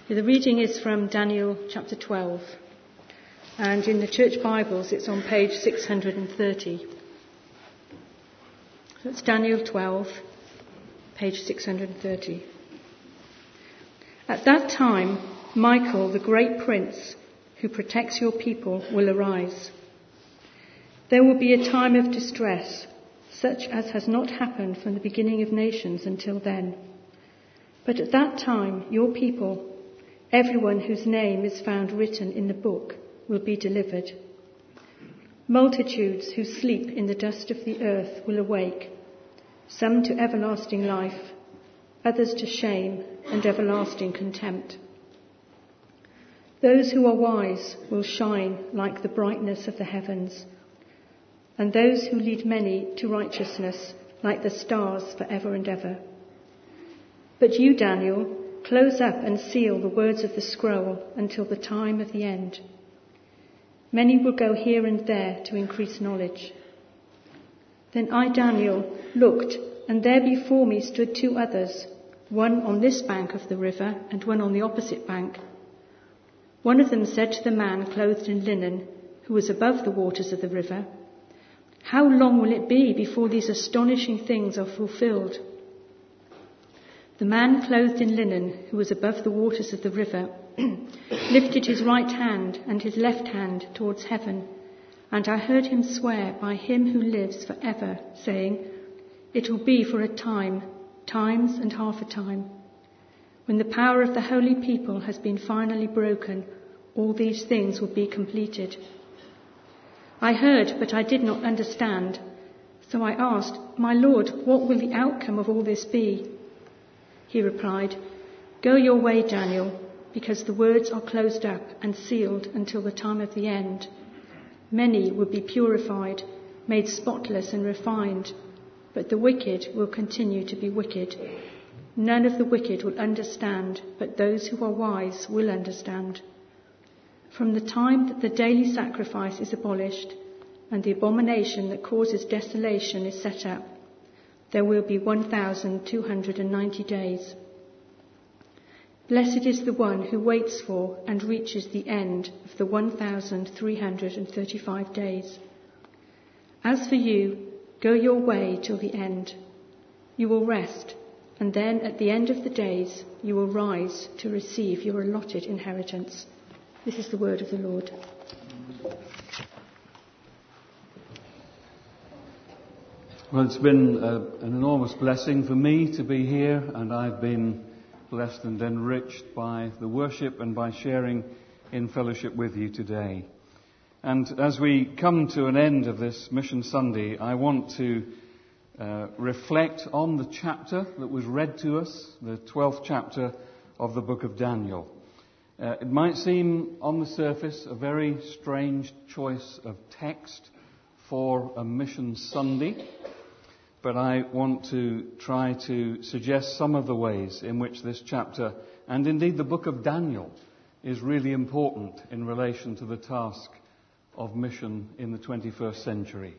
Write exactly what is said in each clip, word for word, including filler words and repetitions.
The reading is from Daniel chapter twelve, and in the church Bibles it's on page six hundred thirty. So it's Daniel twelve, page six hundred thirty. At that time, Michael, the great prince who protects your people, will arise. There will be a time of distress, such as has not happened from the beginning of nations until then. But at that time, your people, everyone whose name is found written in the book, will be delivered. Multitudes who sleep in the dust of the earth will awake, some to everlasting life, others to shame and everlasting contempt. Those who are wise will shine like the brightness of the heavens, and those who lead many to righteousness like the stars forever and ever. But you, Daniel, close up and seal the words of the scroll until the time of the end. Many will go here and there to increase knowledge. Then I, Daniel, looked, and there before me stood two others, one on this bank of the river and one on the opposite bank. One of them said to the man clothed in linen, who was above the waters of the river, "How long will it be before these astonishing things are fulfilled?" The man clothed in linen, who was above the waters of the river, lifted his right hand and his left hand towards heaven, and I heard him swear by him who lives forever, saying, "It will be for a time, times and half a time. When the power of the holy people has been finally broken, all these things will be completed." I heard, but I did not understand. So I asked, "My Lord, what will the outcome of all this be?" He replied, "Go your way, Daniel, because the words are closed up and sealed until the time of the end. Many will be purified, made spotless and refined, but the wicked will continue to be wicked. None of the wicked will understand, but those who are wise will understand. From the time that the daily sacrifice is abolished and the abomination that causes desolation is set up, there will be one thousand two hundred ninety days. Blessed is the one who waits for and reaches the end of the one thousand three hundred thirty-five days. As for you, go your way till the end. You will rest, and then at the end of the days you will rise to receive your allotted inheritance." This is the word of the Lord. Well, it's been a, an enormous blessing for me to be here, and I've been blessed and enriched by the worship and by sharing in fellowship with you today. And as we come to an end of this Mission Sunday, I want to uh, reflect on the chapter that was read to us, the twelfth chapter of the book of Daniel. Uh, it might seem on the surface a very strange choice of text for a Mission Sunday, but I want to try to suggest some of the ways in which this chapter, and indeed the book of Daniel, is really important in relation to the task of mission in the twenty-first century.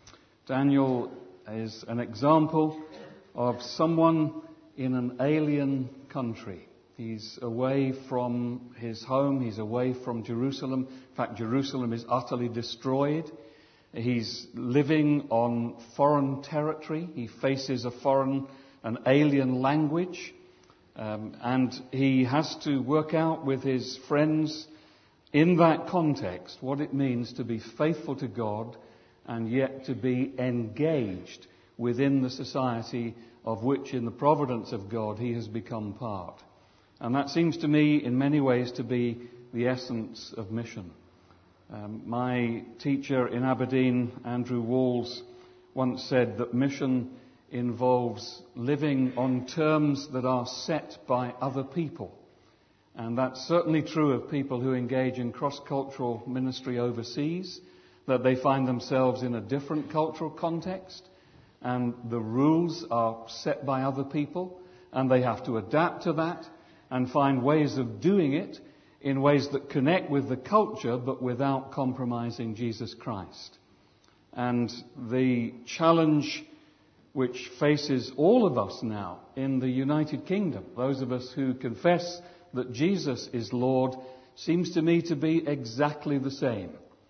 Daniel is an example of someone in an alien country. He's away from his home, he's away from Jerusalem. In fact, Jerusalem is utterly destroyed. He's living on foreign territory. He faces a foreign, an alien language. Um, and he has to work out with his friends in that context what it means to be faithful to God and yet to be engaged within the society of which, in the providence of God, he has become part. And that seems to me, in many ways, to be the essence of mission. Um, my teacher in Aberdeen, Andrew Walls, once said that mission involves living on terms that are set by other people. And that's certainly true of people who engage in cross-cultural ministry overseas, that they find themselves in a different cultural context, and the rules are set by other people, and they have to adapt to that and find ways of doing it in ways that connect with the culture but without compromising Jesus Christ. And the challenge which faces all of us now in the United Kingdom, those of us who confess that Jesus is Lord seems to me to be exactly the same.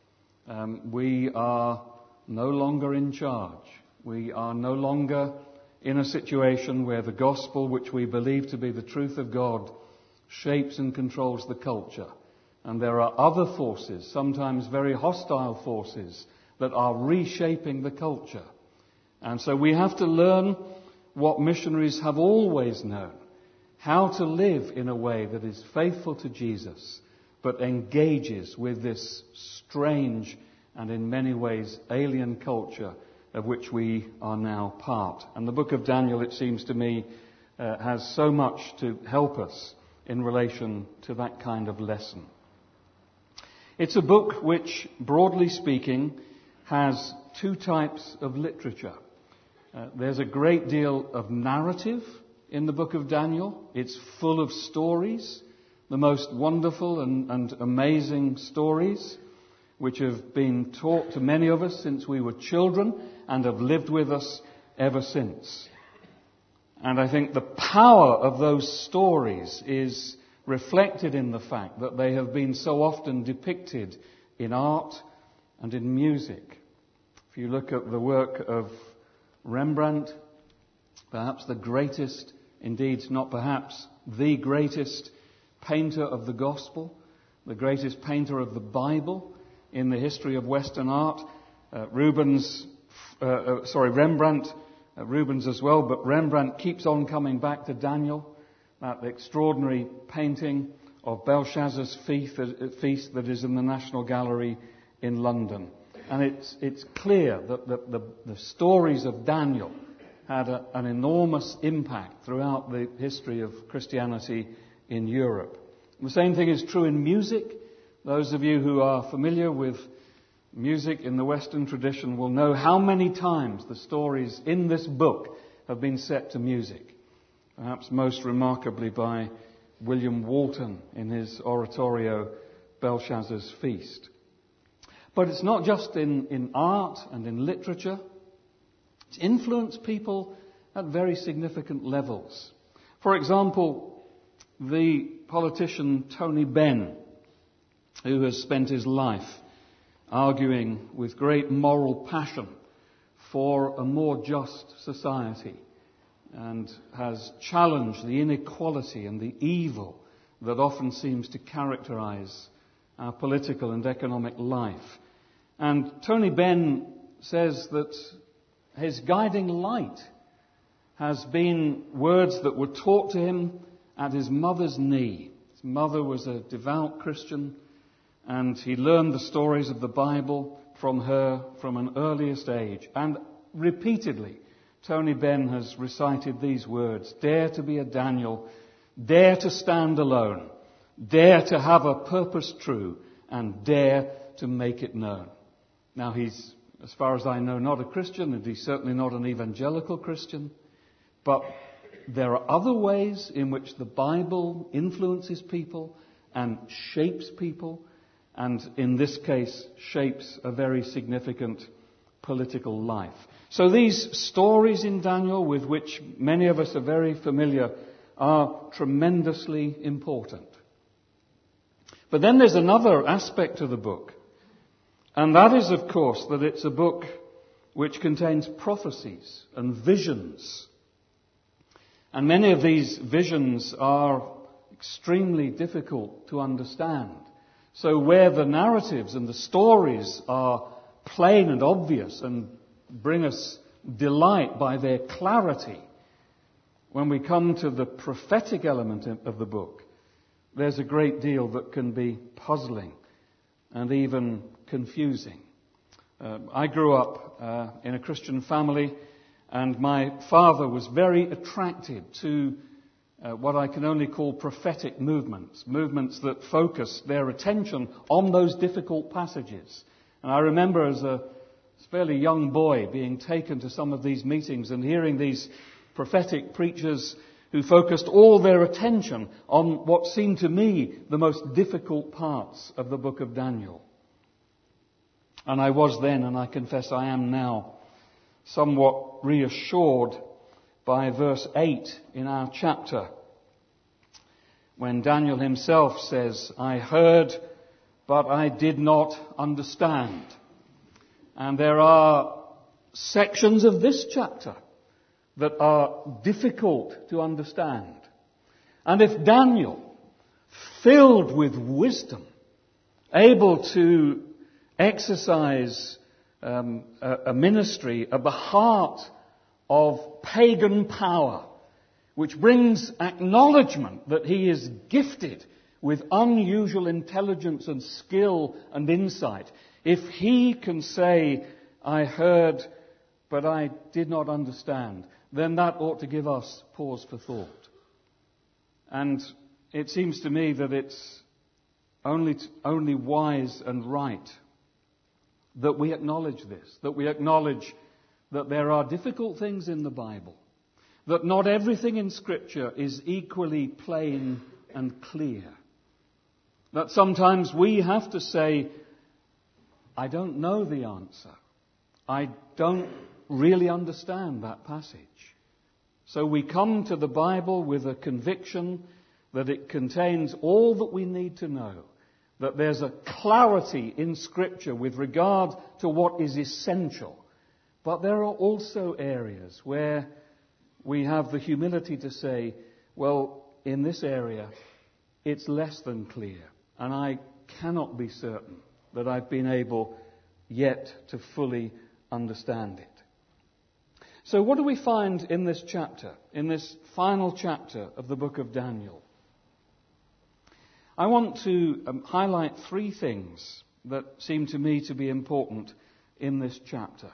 Um, we are no longer in charge. We are no longer in a situation where the gospel, which we believe to be the truth of God, shapes and controls the culture. And there are other forces, sometimes very hostile forces, that are reshaping the culture. And so we have to learn what missionaries have always known, how to live in a way that is faithful to Jesus, but engages with this strange and in many ways alien culture of which we are now part. And the book of Daniel, it seems to me, uh, has so much to help us in relation to that kind of lesson. It's a book which, broadly speaking, has two types of literature. Uh, there's a great deal of narrative in the book of Daniel. It's full of stories, the most wonderful and, and amazing stories, which have been taught to many of us since we were children and have lived with us ever since. And I think the power of those stories is reflected in the fact that they have been so often depicted in art and in music. If you look at the work of Rembrandt, perhaps the greatest, indeed not perhaps, the greatest painter of the gospel, the greatest painter of the Bible in the history of Western art, uh, Rubens, uh, uh, sorry, Rembrandt, uh, Rubens as well, but Rembrandt keeps on coming back to Daniel, that extraordinary painting of Belshazzar's feast, uh, feast that is in the National Gallery in London. And it's, it's clear that the, the, the stories of Daniel had a, an enormous impact throughout the history of Christianity in Europe. And the same thing is true in music. Those of you who are familiar with music in the Western tradition will know how many times the stories in this book have been set to music. Perhaps most remarkably by William Walton in his oratorio, Belshazzar's Feast. But it's not just in, in art and in literature. It's influenced people at very significant levels. For example, the politician Tony Benn, who has spent his life arguing with great moral passion for a more just society and has challenged the inequality and the evil that often seems to characterize our political and economic life. And Tony Benn says that his guiding light has been words that were taught to him at his mother's knee. His mother was a devout Christian, and he learned the stories of the Bible from her from an earliest age. And repeatedly, Tony Benn has recited these words: dare to be a Daniel, dare to stand alone, dare to have a purpose true, and dare to make it known. Now he's, as far as I know, not a Christian, and he's certainly not an evangelical Christian, but there are other ways in which the Bible influences people and shapes people, and in this case shapes a very significant political life. So these stories in Daniel, with which many of us are very familiar, are tremendously important. But then there's another aspect to the book, and that is, of course, that it's a book which contains prophecies and visions. And many of these visions are extremely difficult to understand. So where the narratives and the stories are plain and obvious and bring us delight by their clarity, when we come to the prophetic element of the book, there's a great deal that can be puzzling and even confusing. Uh, I grew up uh, in a Christian family, and my father was very attracted to uh, what I can only call prophetic movements, movements that focus their attention on those difficult passages. And I remember as a fairly young boy being taken to some of these meetings and hearing these prophetic preachers who focused all their attention on what seemed to me the most difficult parts of the book of Daniel. And I was then, and I confess I am now, somewhat reassured by verse eight in our chapter, when Daniel himself says, "I heard, but I did not understand." And there are sections of this chapter that are difficult to understand. And if Daniel, filled with wisdom, able to exercise um, a, a ministry at the heart of pagan power, which brings acknowledgement that he is gifted with unusual intelligence and skill and insight, if he can say, "I heard, but I did not understand," then that ought to give us pause for thought. And it seems to me that it's only, only wise and right that we acknowledge this, that we acknowledge that there are difficult things in the Bible, that not everything in Scripture is equally plain and clear, that sometimes we have to say, "I don't know the answer. I don't really understand that passage." So we come to the Bible with a conviction that it contains all that we need to know, that there's a clarity in Scripture with regard to what is essential. But there are also areas where we have the humility to say, well, in this area, it's less than clear, and I cannot be certain that I've been able yet to fully understand it. So what do we find in this chapter, in this final chapter of the book of Daniel? I want to um, highlight three things that seem to me to be important in this chapter.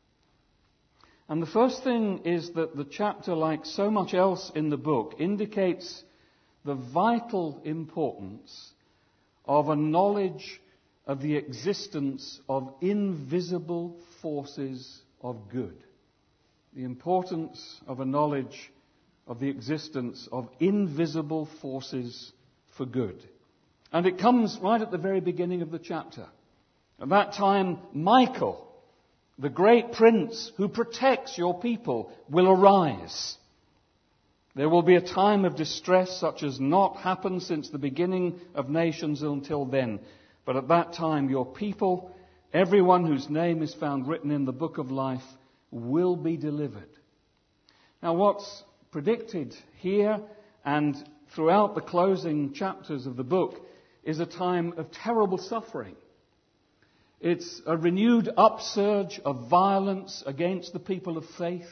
And the first thing is that the chapter, like so much else in the book, indicates the vital importance of a knowledge of the existence of invisible forces of good. The importance of a knowledge of the existence of invisible forces for good. And it comes right at the very beginning of the chapter. At that time, Michael, the great prince who protects your people, will arise. There will be a time of distress such as not happened since the beginning of nations until then. But at that time, your people, everyone whose name is found written in the book of life, will be delivered. Now, what's predicted here and throughout the closing chapters of the book is a time of terrible suffering. It's a renewed upsurge of violence against the people of faith.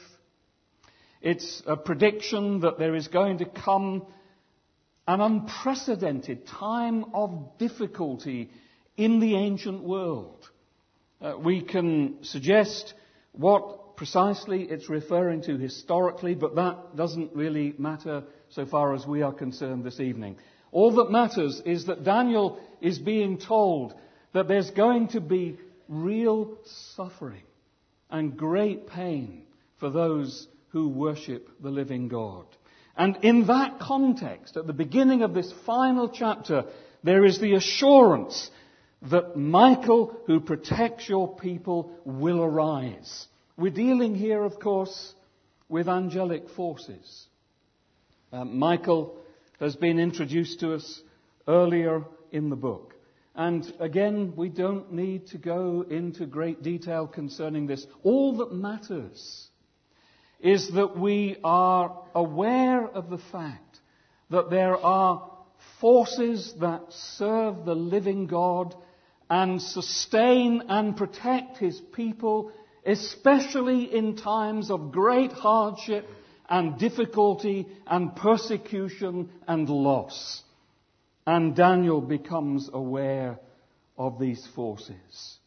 It's a prediction that there is going to come an unprecedented time of difficulty in the ancient world. Uh, we can suggest what precisely it's referring to historically, but that doesn't really matter so far as we are concerned this evening. All that matters is that Daniel is being told that there's going to be real suffering and great pain for those who worship the living God. And in that context, at the beginning of this final chapter, there is the assurance that Michael, who protects your people, will arise. We're dealing here, of course, with angelic forces. Uh, Michael has been introduced to us earlier in the book. And again, we don't need to go into great detail concerning this. All that matters is that we are aware of the fact that there are forces that serve the living God and sustain and protect His people, especially in times of great hardship and difficulty and persecution and loss. And Daniel becomes aware of these forces.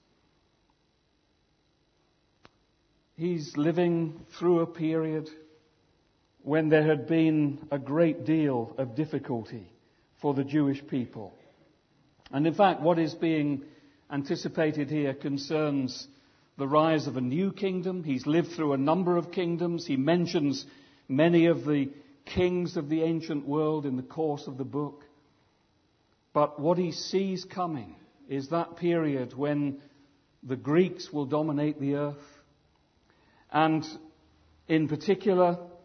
He's living through a period when there had been a great deal of difficulty for the Jewish people. And in fact, what is being anticipated here concerns the rise of a new kingdom. He's lived through a number of kingdoms. He mentions many of the kings of the ancient world in the course of the book. But what he sees coming is that period when the Greeks will dominate the earth. And in particular,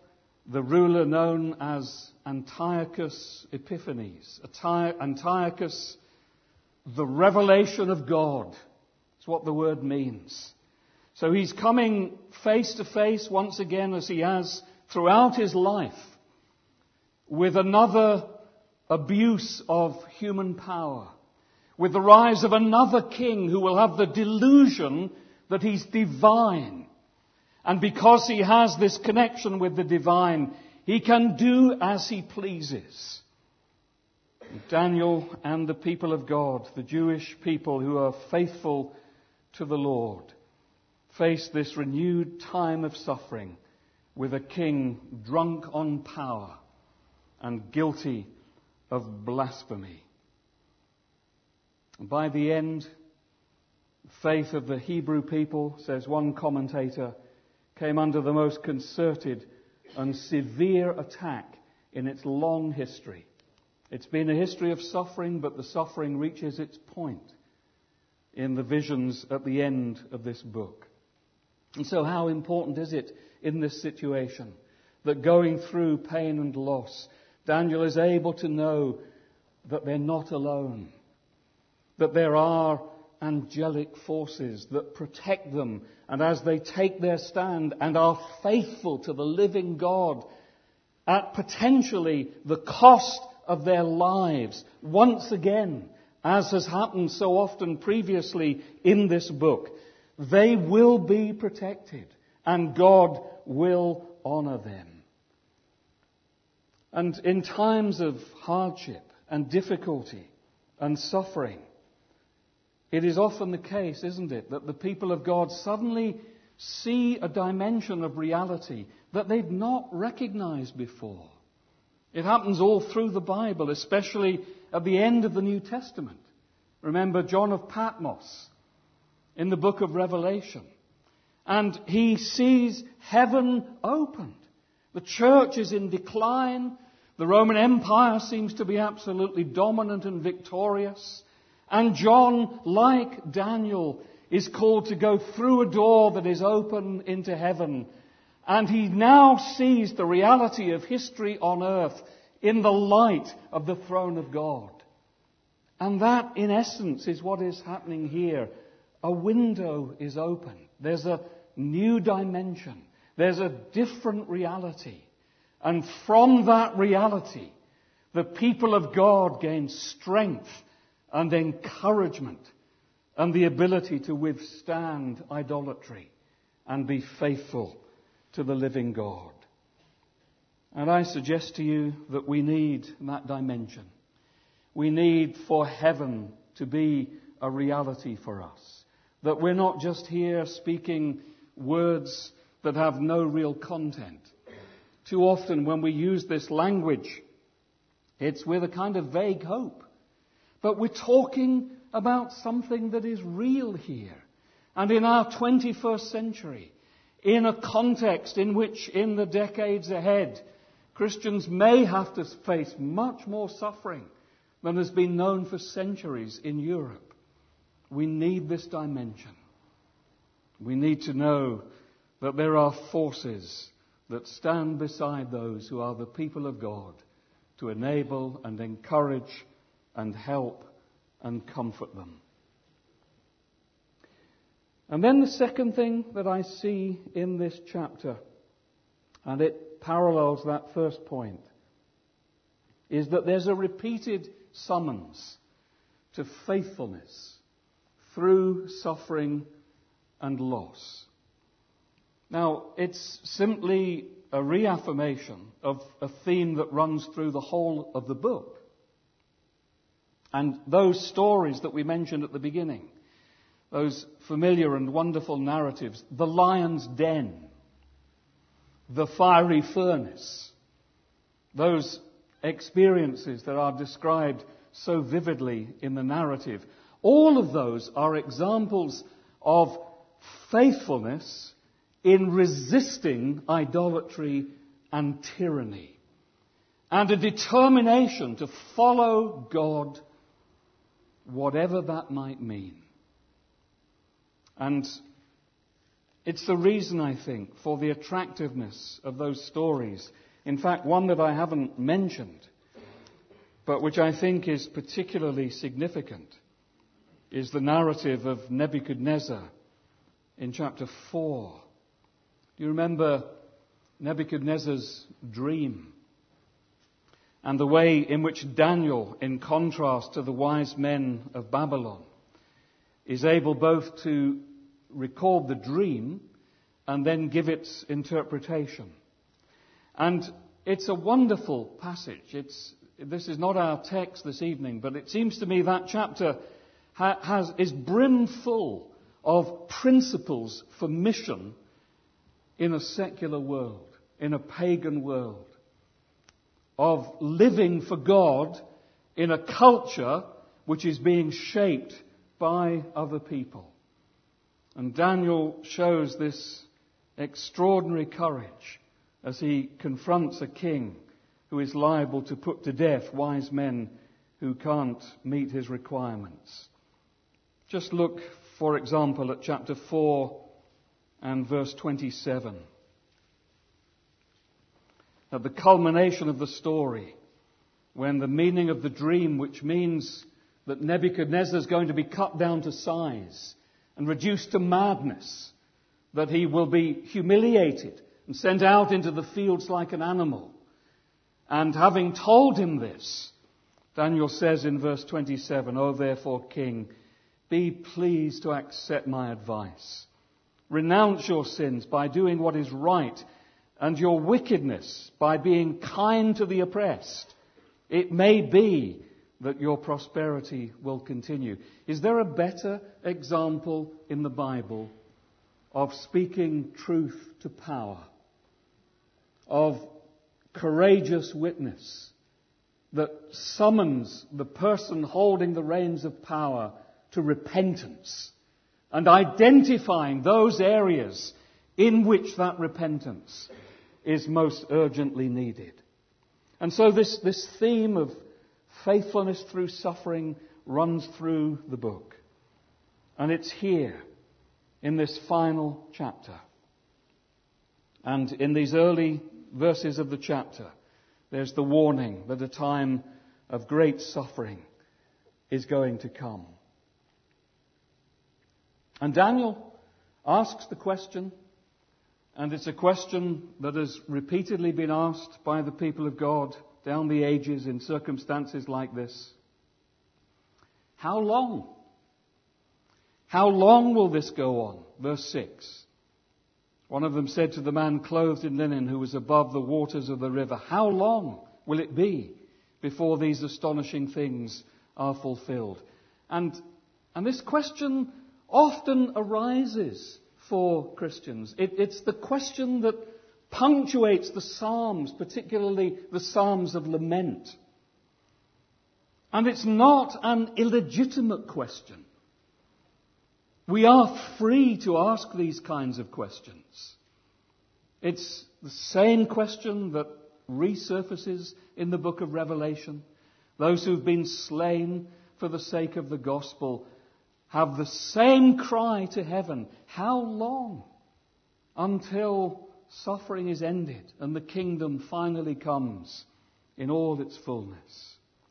the ruler known as Antiochus Epiphanes. Antiochus, the revelation of God. That's what the word means. So he's coming face to face once again, as he has throughout his life, with another abuse of human power, with the rise of another king who will have the delusion that he's divine. And because he has this connection with the divine, he can do as he pleases. Daniel and the people of God, the Jewish people who are faithful to the Lord, face this renewed time of suffering with a king drunk on power and guilty of blasphemy. And by the end, the faith of the Hebrew people, says one commentator, came under the most concerted and severe attack in its long history. It's been a history of suffering, but the suffering reaches its point in the visions at the end of this book. And so how important is it in this situation that going through pain and loss, Daniel is able to know that they're not alone, that there are angelic forces that protect them, and as they take their stand and are faithful to the living God at potentially the cost of their lives, once again, as has happened so often previously in this book, they will be protected and God will honor them. And in times of hardship and difficulty and suffering, it is often the case, isn't it, that the people of God suddenly see a dimension of reality that they've not recognized before. It happens all through the Bible, especially at the end of the New Testament. Remember John of Patmos in the book of Revelation. And he sees heaven opened. The church is in decline. The Roman Empire seems to be absolutely dominant and victorious. And John, like Daniel, is called to go through a door that is open into heaven. And he now sees the reality of history on earth in the light of the throne of God. And that, in essence, is what is happening here. A window is open. There's a new dimension. There's a different reality. And from that reality, the people of God gain strength and encouragement and the ability to withstand idolatry and be faithful to the living God. And I suggest to you that we need that dimension. We need for heaven to be a reality for us. That we're not just here speaking words that have no real content. Too often when we use this language, it's with a kind of vague hope. But we're talking about something that is real here. And in our twenty-first century, in a context in which in the decades ahead, Christians may have to face much more suffering than has been known for centuries in Europe. We need this dimension. We need to know that there are forces that stand beside those who are the people of God to enable and encourage and help and comfort them. And then the second thing that I see in this chapter, and it parallels that first point, is that there's a repeated summons to faithfulness through suffering and loss. Now, it's simply a reaffirmation of a theme that runs through the whole of the book. And those stories that we mentioned at the beginning, those familiar and wonderful narratives, the lion's den, the fiery furnace, those experiences that are described so vividly in the narrative, all of those are examples of faithfulness in resisting idolatry and tyranny, and a determination to follow God, whatever that might mean. And it's the reason, I think, for the attractiveness of those stories In fact, one that I haven't mentioned, but which I think is particularly significant, is the narrative of Nebuchadnezzar in chapter four. Do you remember Nebuchadnezzar's dream? And the way in which Daniel, in contrast to the wise men of Babylon, is able both to record the dream and then give its interpretation. And it's a wonderful passage. It's, this is not our text this evening, but it seems to me that chapter ha- has, is brimful of principles for mission in a secular world, in a pagan world, of living for God in a culture which is being shaped by other people. And Daniel shows this extraordinary courage as he confronts a king who is liable to put to death wise men who can't meet his requirements. Just look, for example, at chapter four and verse twenty-seven. At the culmination of the story, when the meaning of the dream, which means that Nebuchadnezzar is going to be cut down to size and reduced to madness, that he will be humiliated and sent out into the fields like an animal. And having told him this, Daniel says in verse twenty-seven, "O therefore, King, be pleased to accept my advice. Renounce your sins by doing what is right, and your wickedness by being kind to the oppressed. It may be that your prosperity will continue." Is there a better example in the Bible of speaking truth to power, of courageous witness that summons the person holding the reins of power to repentance and identifying those areas in which that repentance is most urgently needed? And so this, this theme of faithfulness through suffering runs through the book. And it's here in this final chapter. And in these early verses of the chapter, there's the warning that a time of great suffering is going to come. And Daniel asks the question, and it's a question that has repeatedly been asked by the people of God down the ages in circumstances like this. How long? How long will this go on? Verse six. One of them said to the man clothed in linen who was above the waters of the river, "How long will it be before these astonishing things are fulfilled?" And, and this question often arises for Christians. It, it's the question that punctuates the Psalms, particularly the Psalms of lament. And it's not an illegitimate question. We are free to ask these kinds of questions. It's the same question that resurfaces in the book of Revelation. Those who've been slain for the sake of the gospel have the same cry to heaven. How long? Until suffering is ended and the kingdom finally comes in all its fullness.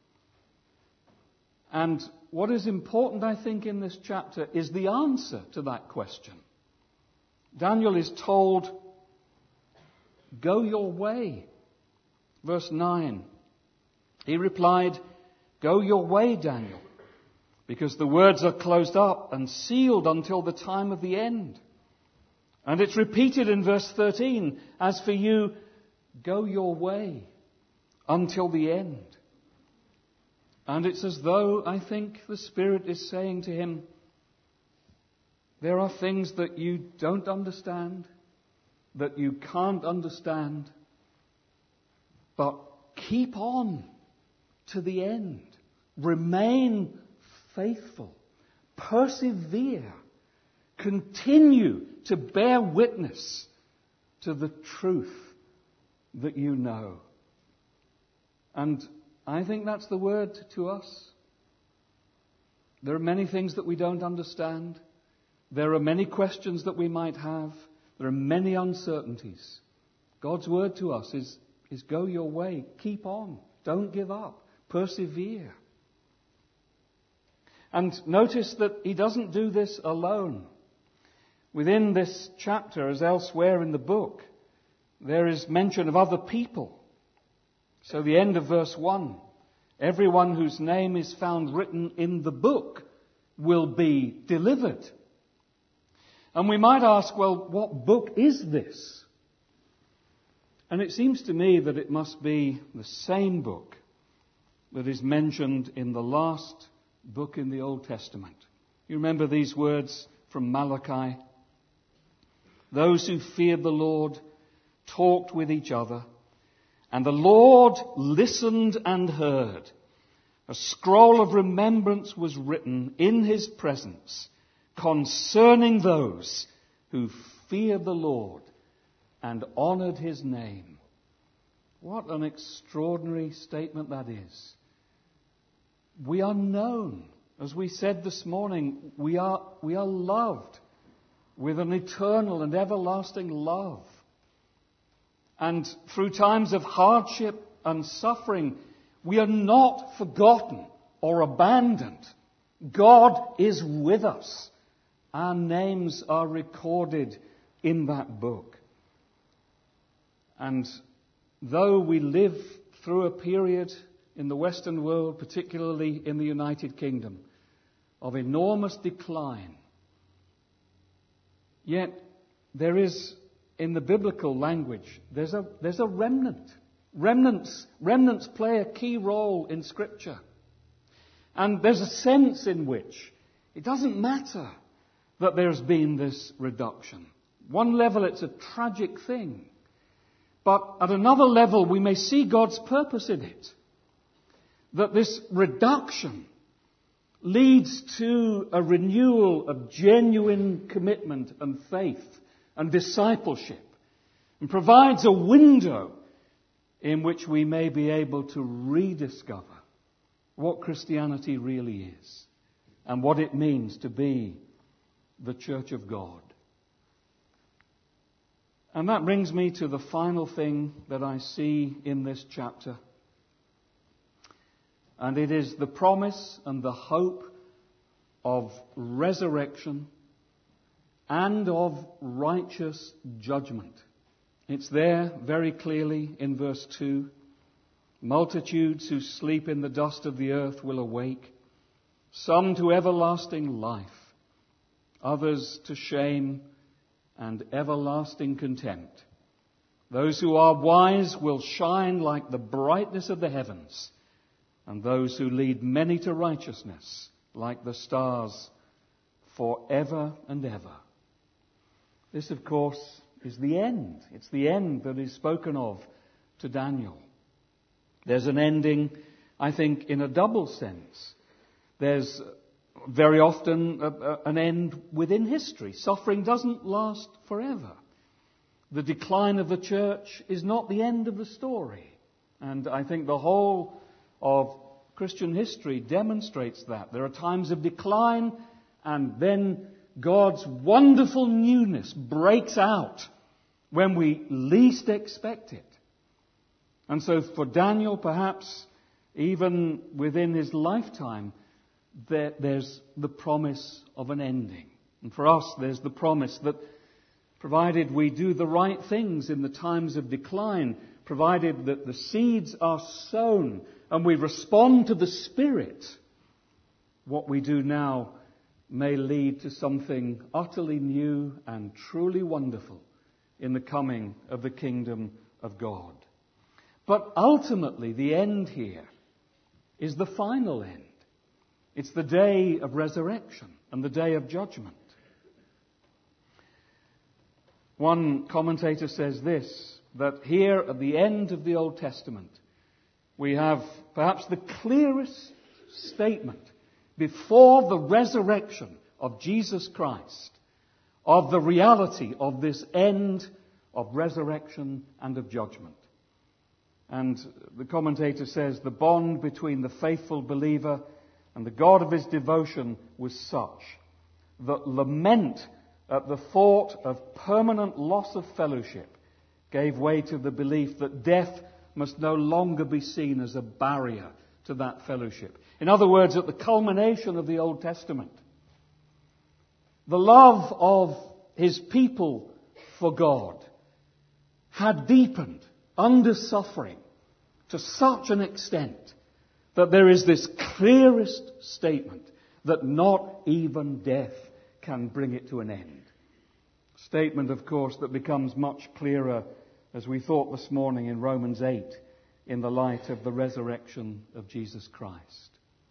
And what is important, I think, in this chapter is the answer to that question. Daniel is told, "Go your way." Verse nine. He replied, "Go your way, Daniel, because the words are closed up and sealed until the time of the end." And it's repeated in verse thirteen, "As for you, go your way until the end." And it's as though, I think, the Spirit is saying to him, there are things that you don't understand, that you can't understand, but keep on to the end. Remain faithful. Persevere. Continue to bear witness to the truth that you know. And I think that's the word to us. There are many things that we don't understand. There are many questions that we might have. There are many uncertainties. God's word to us is, is go your way. Keep on. Don't give up. Persevere. And notice that he doesn't do this alone. Within this chapter, as elsewhere in the book, there is mention of other people. So the end of verse one, everyone whose name is found written in the book will be delivered. And we might ask, well, what book is this? And it seems to me that it must be the same book that is mentioned in the last book in the Old Testament. You remember these words from Malachi? Those who feared the Lord talked with each other, and the Lord listened and heard. A scroll of remembrance was written in his presence concerning those who feared the Lord and honoured his name. What an extraordinary statement that is. We are known. As we said this morning, we are, we are loved with an eternal and everlasting love. And through times of hardship and suffering, we are not forgotten or abandoned. God is with us. Our names are recorded in that book. And though we live through a period in the Western world, particularly in the United Kingdom, of enormous decline, yet there is, in the biblical language, there's a, there's a remnant. Remnants, remnants play a key role in Scripture. And there's a sense in which it doesn't matter that there's been this reduction. One level, it's a tragic thing. But at another level, we may see God's purpose in it. That this reduction leads to a renewal of genuine commitment and faith and discipleship, and provides a window in which we may be able to rediscover what Christianity really is and what it means to be the Church of God. And that brings me to the final thing that I see in this chapter. And it is the promise and the hope of resurrection and of righteous judgment. It's there very clearly in verse two. Multitudes who sleep in the dust of the earth will awake, some to everlasting life, others to shame and everlasting contempt. Those who are wise will shine like the brightness of the heavens, and those who lead many to righteousness like the stars forever and ever. This, of course, is the end. It's the end that is spoken of to Daniel. There's an ending, I think, in a double sense. There's very often a, a, an end within history. Suffering doesn't last forever. The decline of the church is not the end of the story. And I think the whole of Christian history demonstrates that. There are times of decline, and then God's wonderful newness breaks out when we least expect it. And so for Daniel, perhaps even within his lifetime, there, there's the promise of an ending. And for us, there's the promise that provided we do the right things in the times of decline, provided that the seeds are sown and we respond to the Spirit, what we do now may lead to something utterly new and truly wonderful in the coming of the kingdom of God. But ultimately, the end here is the final end. It's the day of resurrection and the day of judgment. One commentator says this, that here at the end of the Old Testament, we have perhaps the clearest statement before the resurrection of Jesus Christ of the reality of this end of resurrection and of judgment. And the commentator says the bond between the faithful believer and the God of his devotion was such that lament at the thought of permanent loss of fellowship gave way to the belief that death must no longer be seen as a barrier to that fellowship. In other words, at the culmination of the Old Testament, the love of his people for God had deepened under suffering to such an extent that there is this clearest statement that not even death can bring it to an end. Statement, of course, that becomes much clearer, as we thought this morning in Romans eight, in the light of the resurrection of Jesus Christ.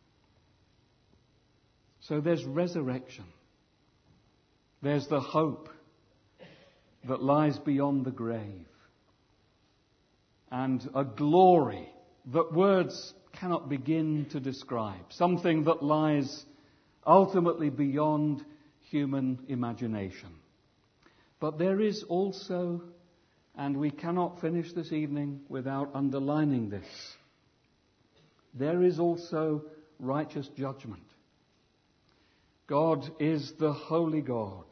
So there's resurrection. There's the hope that lies beyond the grave. And a glory that words cannot begin to describe. Something that lies ultimately beyond human imagination. But there is also, and we cannot finish this evening without underlining this, there is also righteous judgment. God is the holy God,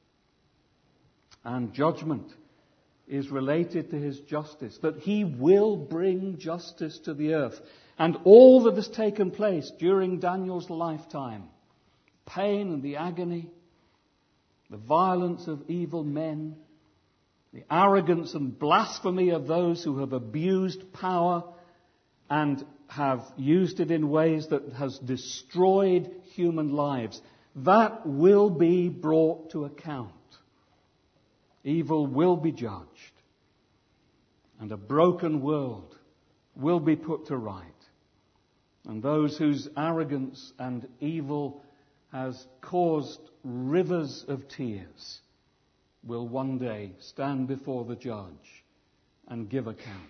and judgment is related to his justice, that he will bring justice to the earth. And all that has taken place during Daniel's lifetime, pain and the agony, the violence of evil men, the arrogance and blasphemy of those who have abused power and have used it in ways that has destroyed human lives, that will be brought to account. Evil will be judged, and a broken world will be put to right. And those whose arrogance and evil has caused rivers of tears will one day stand before the judge and give account.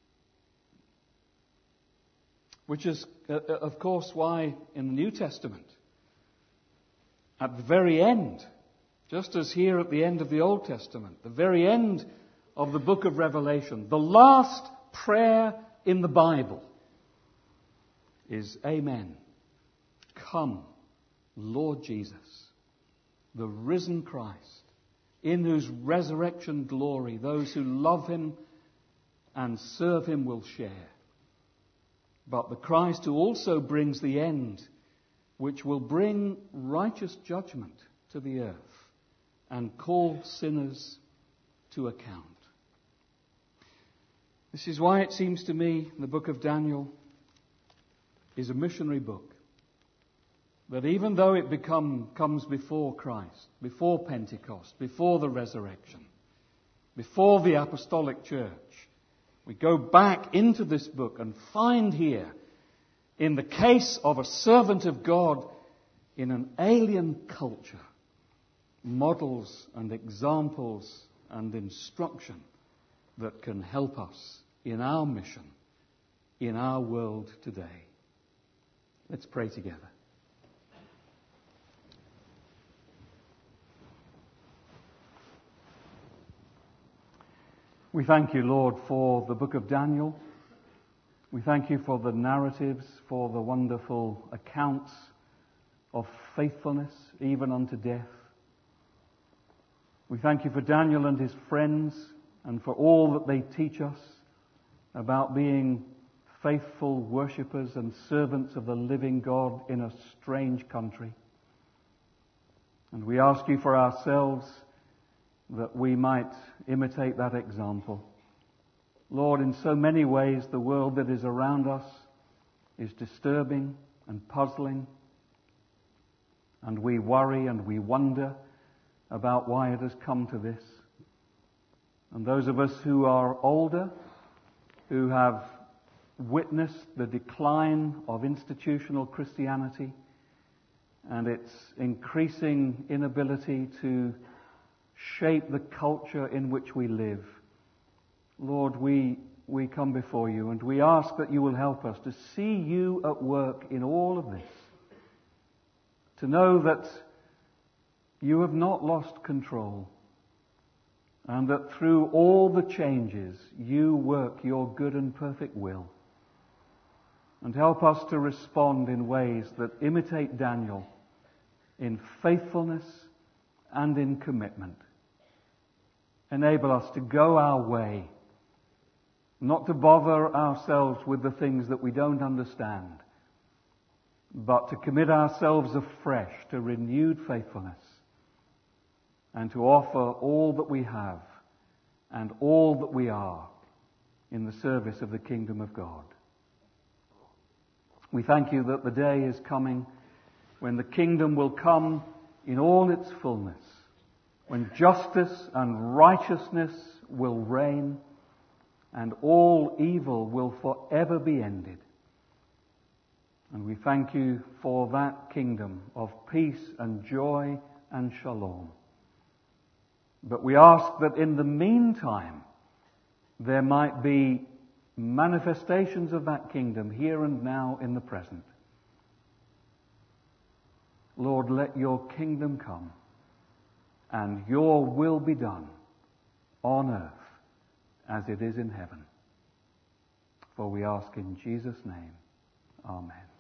Which is, uh, of course, why in the New Testament, at the very end, just as here at the end of the Old Testament, the very end of the book of Revelation, the last prayer in the Bible is, Amen. Come, Lord Jesus, the risen Christ, in whose resurrection glory those who love him and serve him will share. But the Christ who also brings the end, which will bring righteous judgment to the earth and call sinners to account. This is why it seems to me the book of Daniel is a missionary book. That even though it become, comes before Christ, before Pentecost, before the resurrection, before the apostolic church, we go back into this book and find here, in the case of a servant of God in an alien culture, models and examples and instruction that can help us in our mission, in our world today. Let's pray together. We thank you, Lord, for the book of Daniel. We thank you for the narratives, for the wonderful accounts of faithfulness, even unto death. We thank you for Daniel and his friends and for all that they teach us about being faithful worshippers and servants of the living God in a strange country. And we ask you for ourselves that we might imitate that example. Lord, in so many ways the world that is around us is disturbing and puzzling, and we worry and we wonder about why it has come to this. And those of us who are older, who have witnessed the decline of institutional Christianity and its increasing inability to shape the culture in which we live, Lord, we we come before you and we ask that you will help us to see you at work in all of this, to know that you have not lost control, and that through all the changes you work your good and perfect will. And help us to respond in ways that imitate Daniel in faithfulness and in commitment. Enable us to go our way, not to bother ourselves with the things that we don't understand, but to commit ourselves afresh to renewed faithfulness and to offer all that we have and all that we are in the service of the kingdom of God. We thank you that the day is coming when the kingdom will come in all its fullness, when justice and righteousness will reign, and all evil will forever be ended. And we thank you for that kingdom of peace and joy and shalom. But we ask that in the meantime, there might be manifestations of that kingdom here and now in the present. Lord, let your kingdom come and your will be done on earth as it is in heaven. For we ask in Jesus' name. Amen.